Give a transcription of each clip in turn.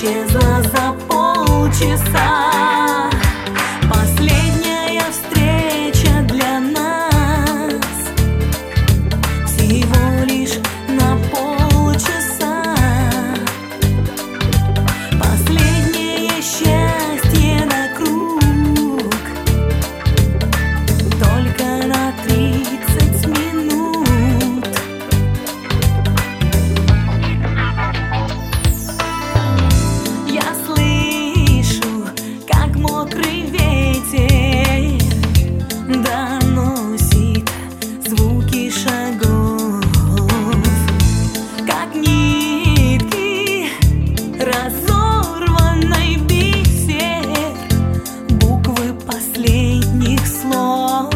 исчезла за полчаса. Последняя встреча для нас всего лишь на полчаса. Последнее счастье на круг, только на 30 минут. Я слышу, как мокрый ветер доносит звуки шагов, как нитки разорванной бисер, буквы последних слов.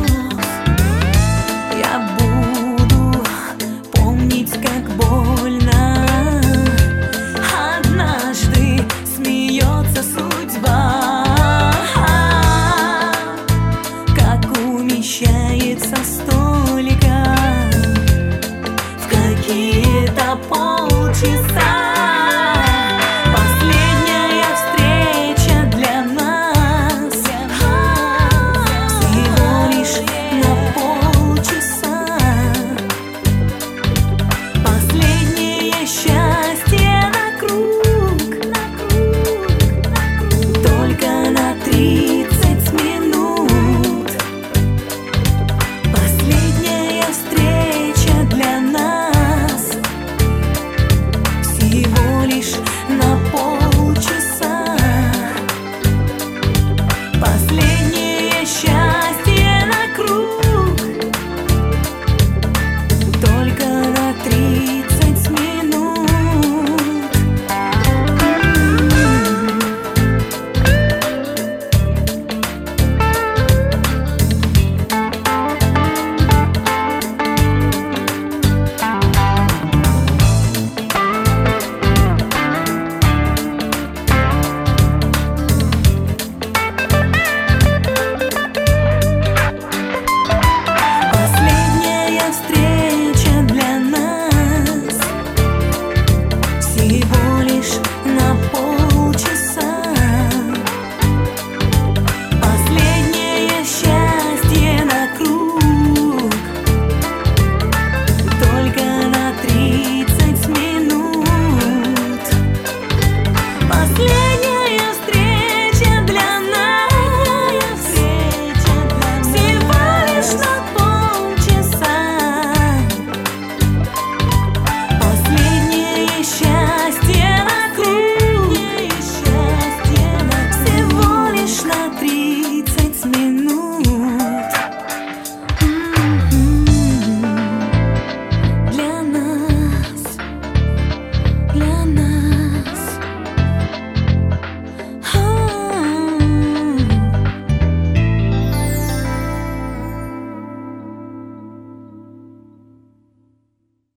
Я буду помнить, как больно однажды смеется судьба, как умещается столько в какие-то полчаса.